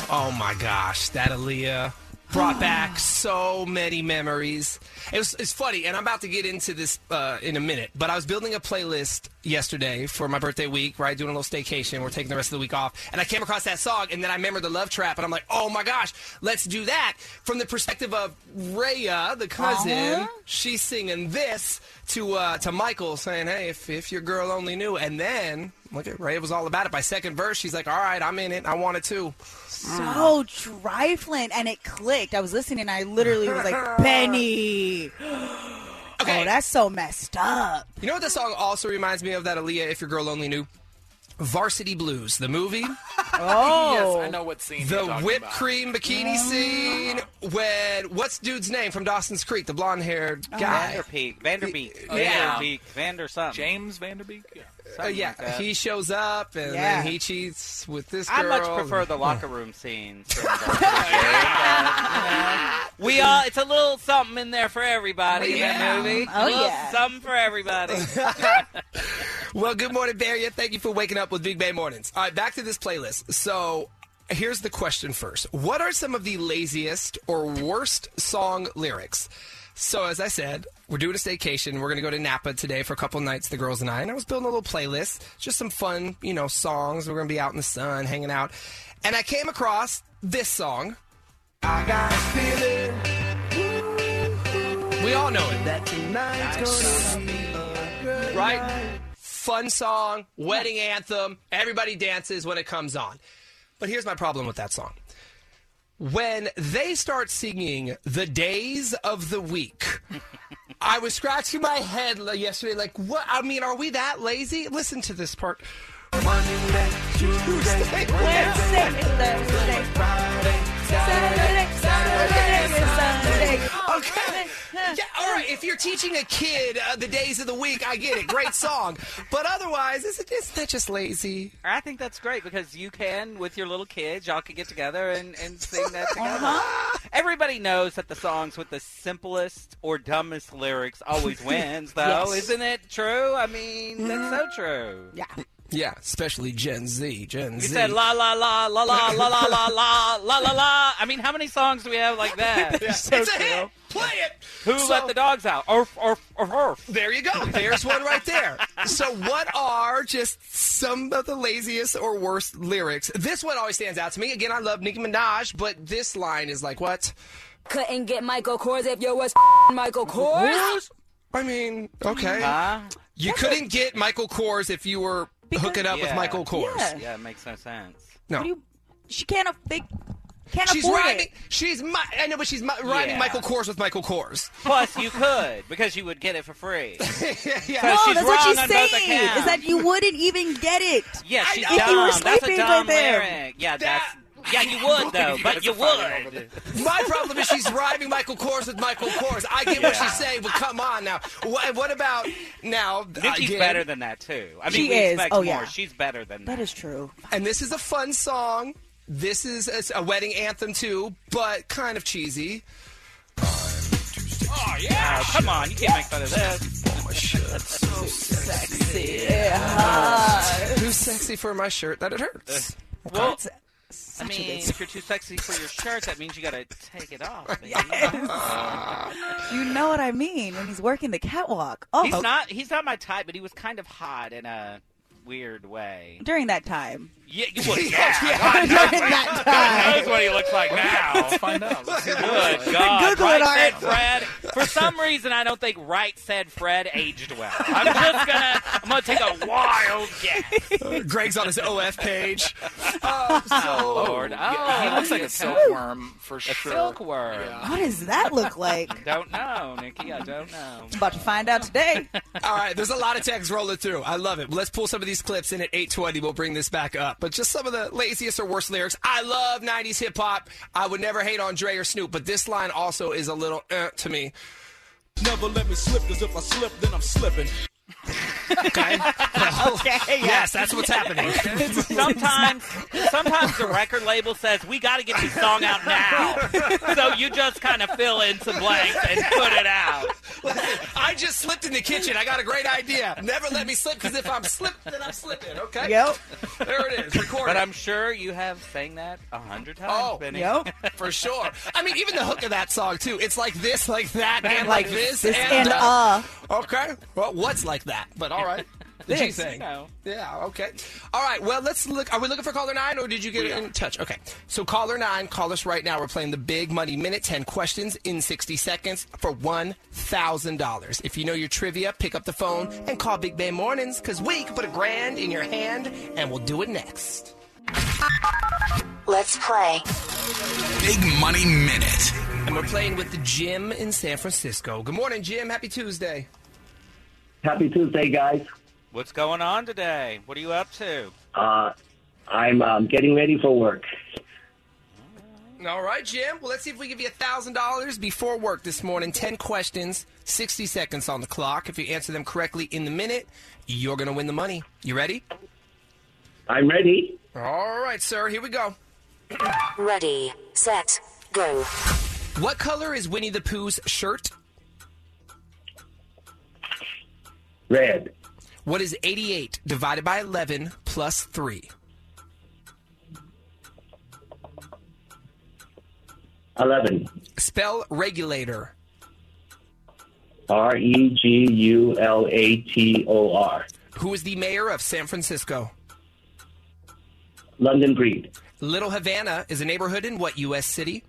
Oh my gosh, that Aaliyah brought back so many memories. It's funny, and I'm about to get into this in a minute, but I was building a playlist yesterday for my birthday week, right, doing a little staycation. We're taking the rest of the week off, and I came across that song, and then I remembered the Love Trap, and I'm like, oh my gosh, let's do that. From the perspective of Rhea, the cousin, she's singing this to Michael, saying, hey, if your girl only knew. And then, look at Rhea was all about it. By second verse, she's like, all right, I'm in it. I want it too. So trifling, and it clicked. I was listening, and I literally was like, Benny. Okay. Oh, that's so messed up. You know what this song also reminds me of, that Aaliyah, If Your Girl Only Knew? Varsity Blues, the movie. Oh. Yes, I know what scene The you're talking whipped about. cream bikini scene. What's dude's name from Dawson's Creek? The blonde-haired guy. Vanderbeek. Yeah. Vanderbeek. Vander something. James Vanderbeek? Yeah. Yeah, like that. he shows up and then he cheats with this girl. I much prefer the locker room scenes. We all, it's a little something in there for everybody in that movie. Oh, a little yeah. something for everybody. Well, good morning, Baria. Thank you for waking up with Big Bay Mornings. All right, back to this playlist. So here's the question first. What are some of the laziest or worst song lyrics? So as I said, we're doing a staycation. We're going to go to Napa today for a couple nights, the girls and I. And I was building a little playlist, just some fun, songs. We're going to be out in the sun, hanging out. And I came across this song. I got a feeling. We all know it. That tonight's gonna be a good night. Fun song, wedding anthem. Everybody dances when it comes on. But here's my problem with that song. When they start singing the days of the week, I was scratching my head yesterday like, what? I mean, are we that lazy? Listen to this part. Monday, Tuesday, Wednesday, Thursday, Friday, Saturday, Sunday. Okay. Yeah, all right. If you're teaching a kid the days of the week, I get it. Great song. But otherwise, isn't that just lazy? I think that's great because you can, with your little kids, y'all can get together and sing that together. Everybody knows that the songs with the simplest or dumbest lyrics always wins, though. Yes. Isn't it true? I mean, that's so true. Yeah. Yeah, especially Gen Z. You said la la la la la la la la la la la la. I mean, how many songs do we have like that? It's a hit. Play it. Who let the dogs out? Orf. There you go. There's one right there. So what are just some of the laziest or worst lyrics? This one always stands out to me. Again, I love Nicki Minaj, but this line is like, what? Couldn't get Michael Kors if you was Michael Kors. I mean, okay. You couldn't get Michael Kors if you were hooking up with Michael Kors. Yeah, it makes no sense. No. She can't She's afford rhyming. it. I know, but she's rhyming Michael Kors with Michael Kors. Plus, you could, because you would get it for free. No, she's that's wrong what she's on both saying. accounts. Is that you wouldn't even get it. Yeah, she's I know. dumb. If you were That's a sleeping dumb with him. lyric. Yeah, you would, though, but you would. My problem is she's rhyming Michael Kors with Michael Kors. I get what she's saying, but come on now. What about now? Nikki's better than that, too. I mean, She we is. expect Oh, more. yeah. She's better than that. That is true. And this is a fun song. This is a wedding anthem, too, but kind of cheesy. Oh, yeah. Come on. You can't make fun of this. Oh, my shirt. That's so Sexy. Too sexy for my shirt that it hurts. Well, Such I a mean, good if you're too sexy for your shirt, that means you got to take it off. Baby. You know what I mean when he's working the catwalk. Oh, He's not my type, but he was kind of hot in a weird way. during that time. Yeah, well, During that time. knows what he looks like now. Let's find out. Good God. Google it, Right Art. Said Fred. For some reason, I don't think Right Said Fred aged well. I'm gonna take a wild guess. Greg's on his OF page. Oh, Lord. He looks like a silkworm for sure. Silkworm. Yeah. What does that look like? Don't know, Nikki. I don't know. I'm about to find out today. All right, there's a lot of texts rolling through. I love it. Let's pull some of these clips in at 8:20. We'll bring this back up. But just some of the laziest or worst lyrics. I love 90s hip-hop. I would never hate on Dre or Snoop, but this line also is a little to me. Never let me slip, because if I slip, then I'm slipping. Okay. Well, yes, that's what's happening. Sometimes the record label says, we got to get this song out now. So you just kind of fill in some blanks and put it out. Listen, I just slipped in the kitchen. I got a great idea. Never let me slip, because if I'm slipped, then I'm slipping, okay? Yep. There it is, recorded. But I'm sure you have sang that 100 times, Oh, Benny. Yep. for sure. I mean, even the hook of that song, too. It's like this, like that, and like this. This and Okay. Well, what's like that? But all right. The G This. thing. No. Yeah, okay. All right, well, let's look. Are we looking for caller 9, or did you get in touch? Okay. So caller 9, call us right now. We're playing the Big Money Minute, 10 questions in 60 seconds for $1,000. If you know your trivia, pick up the phone and call Big Bay Mornings, because we can put $1,000 in your hand, and we'll do it next. Let's play. Big Money Minute. And we're playing with the Jim in San Francisco. Good morning, Jim. Happy Tuesday. Happy Tuesday, guys. What's going on today? What are you up to? I'm getting ready for work. All right, Jim. Well, let's see if we give you $1,000 before work this morning. 10 questions, 60 seconds on the clock. If you answer them correctly in the minute, you're going to win the money. You ready? I'm ready. All right, sir. Here we go. Ready, set, go. What color is Winnie the Pooh's shirt? Red. What is 88 divided by 11 plus 3? 11. Spell regulator. Regulator. Who is the mayor of San Francisco? London Breed. Little Havana is a neighborhood in what U.S. city?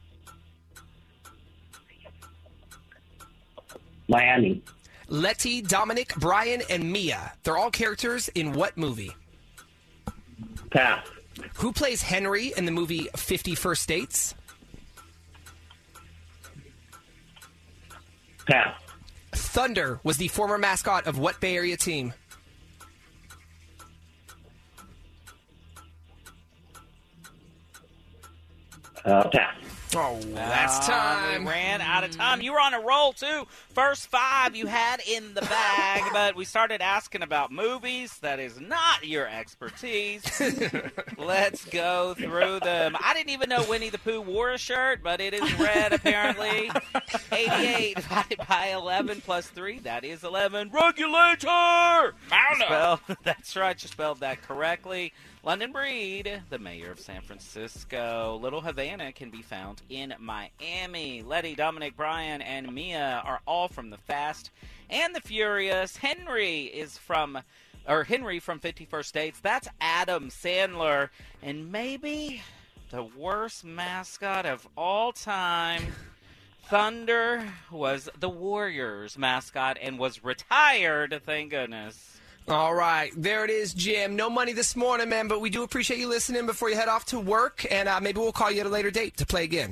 Miami. Letty, Dominic, Brian, and Mia. They're all characters in what movie? Pass. Who plays Henry in the movie 50 First Dates? Pass. Thunder was the former mascot of what Bay Area team? Pass. Oh, that's time. We ran out of time. You were on a roll, too. First 5 you had in the bag, but we started asking about movies. That is not your expertise. Let's go through them. I didn't even know Winnie the Pooh wore a shirt, but it is red, apparently. 88 divided by 11 plus 3, that is 11. Regulator! That's right, you spelled that correctly. London Breed, the mayor of San Francisco. Little Havana can be found in Miami. Letty, Dominic, Brian, and Mia are all from the Fast and the Furious. Henry from 50 First Dates. That's Adam Sandler. And maybe the worst mascot of all time, Thunder, was the Warriors mascot and was retired, thank goodness. All right, there it is, Jim. No money this morning, man, but we do appreciate you listening before you head off to work, and maybe we'll call you at a later date to play again.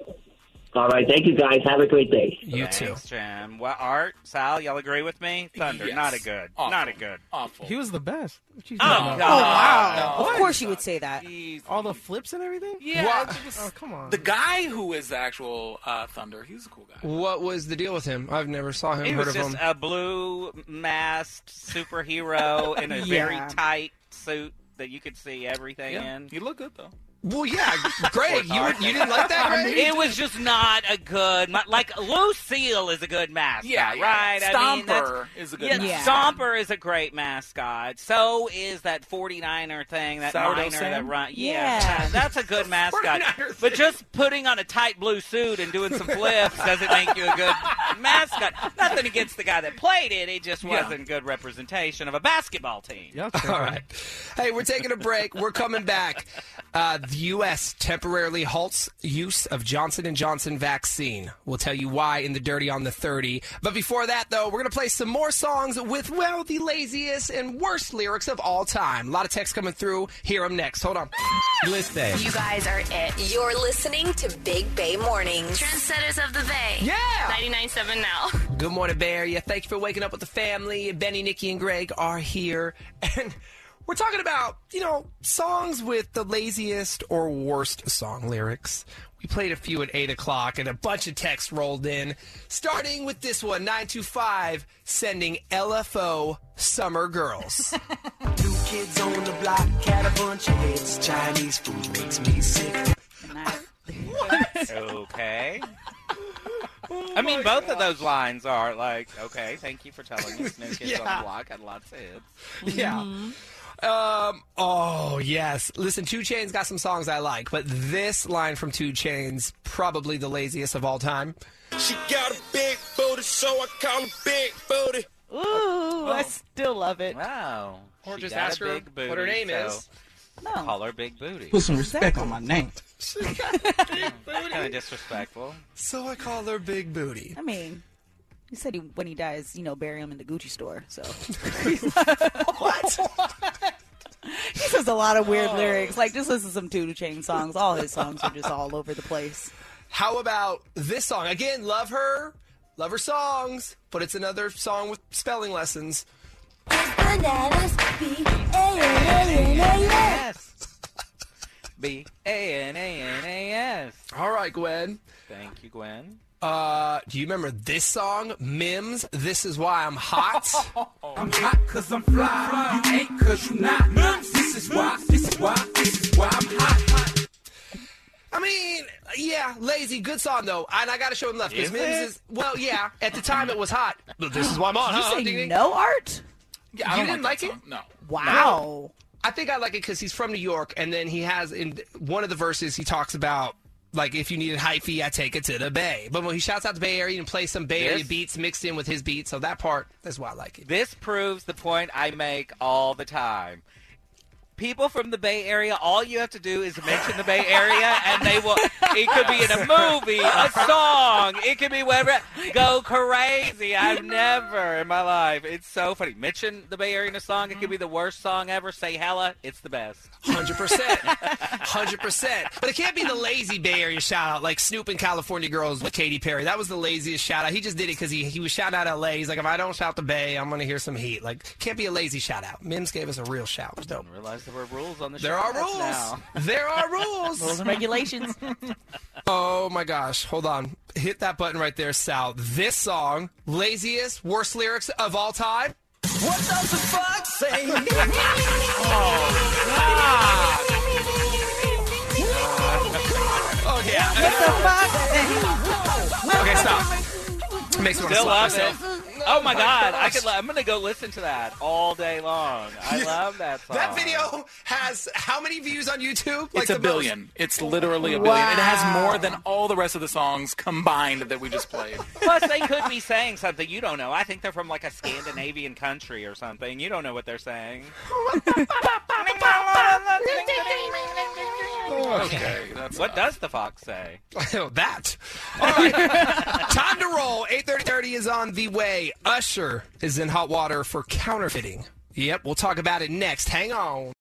All right. Thank you, guys. Have a great day. You Thanks, too. Jim. Well, Art, Sal, y'all agree with me? Thunder, Yes. not a good. Awful. Not a good. Awful. He was the best. What you Oh, talking about? Oh, wow. No. Of course you would say that. Jeez. All the flips and everything? Yeah. What? it was- Oh, come on. The guy who is the actual Thunder, he was a cool guy. What was the deal with him? I've never saw him, He heard was of just him. a blue masked superhero in a very Yeah. tight suit that you could see everything Yeah. in. He looked good, though. Well, yeah, Greg, you didn't like that, Greg? It was just not a good, like Lucille is a good mascot, right? Stomper I mean, that's, is a good yeah, mascot. Stomper is a great mascot. So is that 49er thing, that Sourdough miner Sam? that run. Yeah. That's a good mascot. 49er But just putting on a tight blue suit and doing some flips doesn't make you a good mascot. Nothing against the guy that played it. It just wasn't good representation of a basketball team. Y'all All right. Hey, we're taking a break. We're coming back. The U.S. temporarily halts use of Johnson & Johnson vaccine. We'll tell you why in the Dirty on the 30. But before that, though, we're going to play some more songs with, well, the laziest and worst lyrics of all time. A lot of text coming through. Hear them next. Hold on. Listen. You guys are it. You're listening to Big Bay Mornings. Trendsetters of the Bay. Yeah. 99.7 now. Good morning, Bay Area. Thank you for waking up with the family. Benny, Nikki, and Greg are here. And we're talking about, songs with the laziest or worst song lyrics. We played a few at 8 o'clock, and a bunch of texts rolled in. Starting with this one, 925, sending LFO Summer Girls. New kids on the block, had a bunch of hits. Chinese food makes me sick. Okay. I mean, both of those lines are like, okay, thank you for telling us. New Kids on the Block had lots of hits. Yeah. Oh, yes. Listen, 2 Chainz got some songs I like, but this line from 2 Chainz, probably the laziest of all time. She got a big booty, so I call her Big Booty. Ooh, I still love it. Wow. Or She just got a ask her big booty, what her name so is. No. Call her Big Booty. Put some respect on my name. Kind of disrespectful. So I call her Big Booty. I mean, he said when he dies, bury him in the Gucci store. So What? he says a lot of weird lyrics. Like, just listen to some 2 Chainz songs. All his songs are just all over the place. How about this song? Again, love her songs, but it's another song with spelling lessons. Bananas, B-A-N-A-N-A-S. B-A-N-A-N-A-S. All right, Gwen. Thank you, Gwen. Do you remember this song, Mims? This is why I'm hot. I'm hot cause I'm fly. You ain't cause you not. This is why I'm hot. I mean, yeah, lazy, good song though, and I gotta show him love because Is Mims it? is at the time it was hot. But this is why I'm hot. Did huh? you Ding, say ding. no art? Yeah, you didn't like it? No. Wow. I think I like it because he's from New York, and then he has in one of the verses he talks about like if you need a hyphy, I take it to the Bay. But when he shouts out the Bay Area and plays some Bay Area This- beats mixed in with his beats, so that part that's why I like it. This proves the point I make all the time. People from the Bay Area, all you have to do is mention the Bay Area, and they will. It could be in a movie, a song. It could be whatever. Go crazy. I've never in my life. It's so funny. Mention the Bay Area in a song. It could be the worst song ever. Say hella. It's the best. 100%. But it can't be the lazy Bay Area shout out like Snoop and California Girls with Katy Perry. That was the laziest shout out. He just did it because he was shouting out LA. He's like, if I don't shout the Bay, I'm going to hear some heat. Like, can't be a lazy shout out. Mims gave us a real shout. It was dope. I didn't realize there were rules on the show. There are That's rules. now. There are rules. Rules and regulations. Oh my gosh. Hold on. Hit that button right there, Sal. This song, laziest, worst lyrics of all time. What does the fuck say? Oh, yeah. What the fuck? Okay, stop. Makes me want to Still slap love myself. it. Oh my God! gosh. I'm gonna go listen to that all day long. I love that song. That video has how many views on YouTube? It's the a billion. It's literally a billion. It has more than all the rest of the songs combined that we just played. Plus, they could be saying something you don't know. I think they're from like a Scandinavian country or something. You don't know what they're saying. Okay, that's What does the fox say? Oh, that. All right. Time to roll. 8:30 is on the way. Usher is in hot water for counterfeiting. Yep, we'll talk about it next. Hang on.